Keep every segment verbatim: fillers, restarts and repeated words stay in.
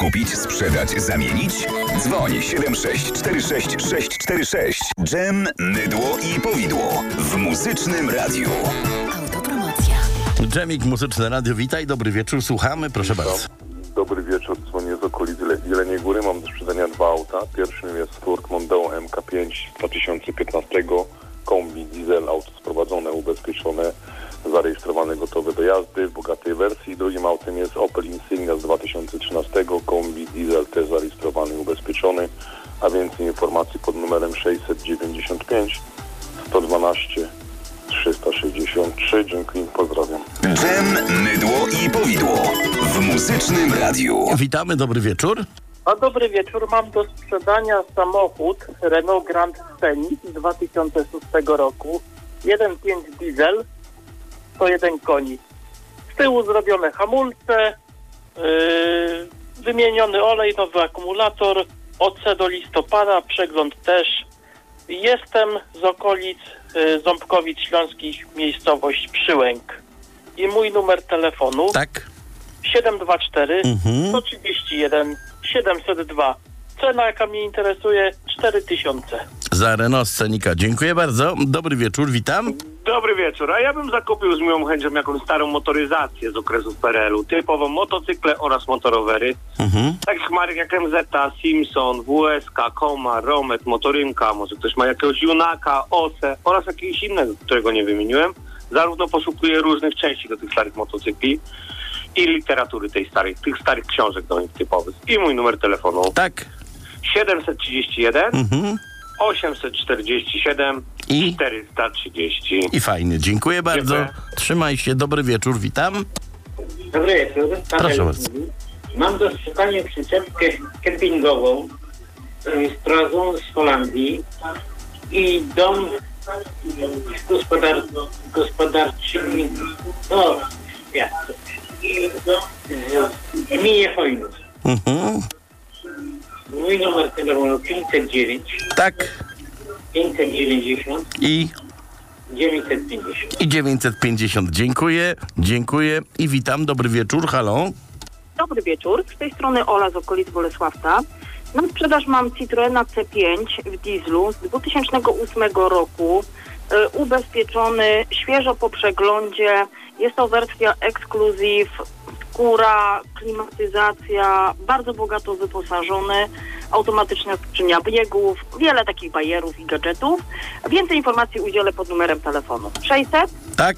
Kupić, sprzedać, zamienić? Dzwoń siedem sześć cztery sześć sześć cztery sześć. Dżem, mydło i powidło w Muzycznym Radiu. Autopromocja. Dżemik, Muzyczne Radio, witaj, dobry wieczór, słuchamy, proszę bardzo. Dobry wieczór, dzwonię z okolic Jeleniej Góry, mam do sprzedania dwa auta. Pierwszym jest Ford Mondeo M K pięć dwa tysiące piętnastego, kombi, diesel, auto sprowadzone, ubezpieczone, zarejestrowane, gotowe do jazdy w bogatej wersji. Drugim autem jest Opel Insignia z dwa tysiące trzynastego, kombi, diesel, też zarejestrowany, ubezpieczony, a więcej informacji pod numerem sześćset dziewięćdziesiąt pięć sto dwanaście trzysta sześćdziesiąt trzy. Dziękuję, pozdrawiam. Dżem, mydło i powidło w Muzycznym Radiu. Witamy, dobry wieczór. A dobry wieczór, mam do sprzedania samochód Renault Grand Scenic z dwa tysiące szóstego roku, jeden przecinek pięć diesel, sto jeden koni. Z tyłu zrobione hamulce, yy, wymieniony olej, nowy akumulator, O C do listopada, przegląd też. Jestem z okolic yy, Ząbkowic Śląskich, miejscowość Przyłęk. I mój numer telefonu Tak. siedem dwa cztery Mhm. sto trzydzieści jeden siedemset dwa. Cena, jaka mnie interesuje, cztery tysiące. Za Renault Scenica, dziękuję bardzo. Dobry wieczór, witam. Dobry wieczór, a ja bym zakupił z moją chęcią jakąś starą motoryzację z okresu P R L-u, typowo motocykle oraz motorowery, Mhm. takich marek jak M Z, Simpson, W S K, Koma, Romet, Motorynka, może ktoś ma jakiegoś Junaka, Ose oraz jakiegoś innego, którego nie wymieniłem. Zarówno poszukuję różnych części do tych starych motocykli i literatury tej starej, tych starych książek do nich typowych. I mój numer telefonu Tak. siedemset trzydzieści jeden Mhm. osiemset czterdzieści siedem I? czterysta trzydzieści. I fajnie, dziękuję bardzo. Dziękuję. Trzymaj się, dobry wieczór, witam. Dobry wieczór. Proszę bardzo. Mam do sprzedania przyczepkę kempingową y, sprowadzoną z Holandii i dom gospodar, gospodarczy, no, jak to, w gminie Chojnów. Mhm. Mój numer telefonu pięćset dziewięć Tak. pięćset dziewięćdziesiąt I, dziewięćset pięćdziesiąt. I dziewięćset pięćdziesiąt. Dziękuję, dziękuję i witam, dobry wieczór, halo. Dobry wieczór, z tej strony Ola z okolic Bolesławca. Na sprzedaż mam Citroena C pięć w dieslu z dwa tysiące ósmego roku, y, ubezpieczony, świeżo po przeglądzie. Jest to wersja Exclusive, skóra, klimatyzacja, bardzo bogato wyposażony, automatyczna skrzynia biegów, wiele takich bajerów i gadżetów. Więcej informacji udzielę pod numerem telefonu sześćset Tak.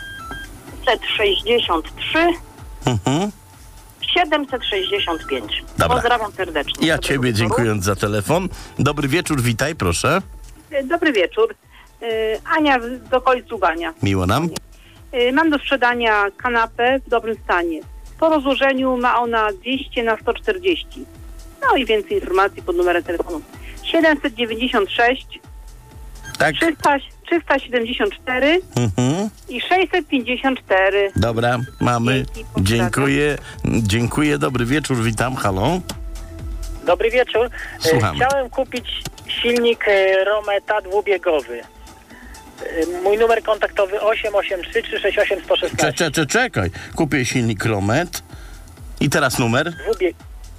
sześćdziesiąt trzy Mhm. siedemset sześćdziesiąt pięć. Dobra. Pozdrawiam serdecznie. Ja Dobrego ciebie wieczoru. dziękując za telefon. Dobry wieczór, witaj, proszę. Dobry wieczór. Y, Ania z okolic Lubania. Miło nam. Y, Mam do sprzedania kanapę w dobrym stanie. Po rozłożeniu ma ona dwieście na sto czterdzieści. No i więcej informacji pod numerem telefonu siedemset dziewięćdziesiąt sześć Tak. trzysta, trzysta siedemdziesiąt cztery Mhm. i sześćset pięćdziesiąt cztery. Dobra, mamy. Dzięki, pozdrawiam. Dziękuję. Dziękuję, dobry wieczór, witam, halo. Dobry wieczór. E, Słuchamy. Chciałem kupić silnik e, Rometa dwubiegowy. E, Mój numer kontaktowy osiem osiem trzy trzysta sześćdziesiąt osiem sto Cze, szesnaście. cze, cze, czekaj. Kupię silnik Romet. I teraz numer? Dwubieg...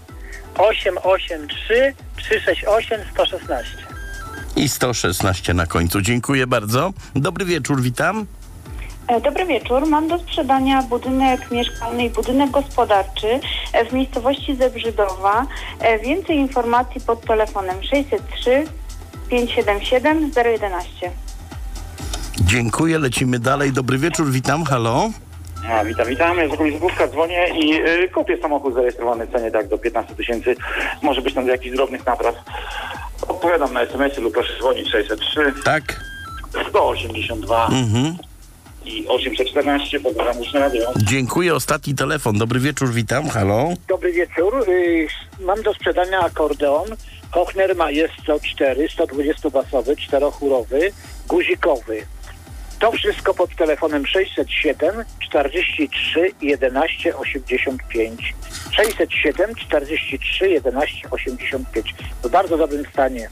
osiem osiem trzy trzysta sześćdziesiąt osiem sto szesnaście. I sto szesnaście na końcu. Dziękuję bardzo. Dobry wieczór, witam. Dobry wieczór. Mam do sprzedania budynek mieszkalny i budynek gospodarczy w miejscowości Zebrzydowa. Więcej informacji pod telefonem sześćset trzy pięćset siedemdziesiąt siedem zero jedenaście. Dziękuję, lecimy dalej. Dobry wieczór, witam, halo. A, witam, witam. Ja z okolic Główka dzwonię i y, kupię samochód zarejestrowany w cenie tak do piętnaście tysięcy. Może być tam do jakichś drobnych napraw. Odpowiadam na es em esy lub proszę dzwonić sześćset trzy Tak. sto osiemdziesiąt dwa Mhm. i osiemset czternaście. Pozdrawiam, Muzyczne Radio. Dziękuję, ostatni telefon. Dobry wieczór, witam, halo. Dobry wieczór. Y, Mam do sprzedania akordeon Kochner Maestro cztery, sto dwudziestobasowy, czterochórowy, guzikowy. To wszystko pod telefonem sześćset siedem czterdzieści trzy jedenaście osiemdziesiąt pięć. sześćset siedem czterdzieści trzy jedenaście osiemdziesiąt pięć. W bardzo dobrym stanie.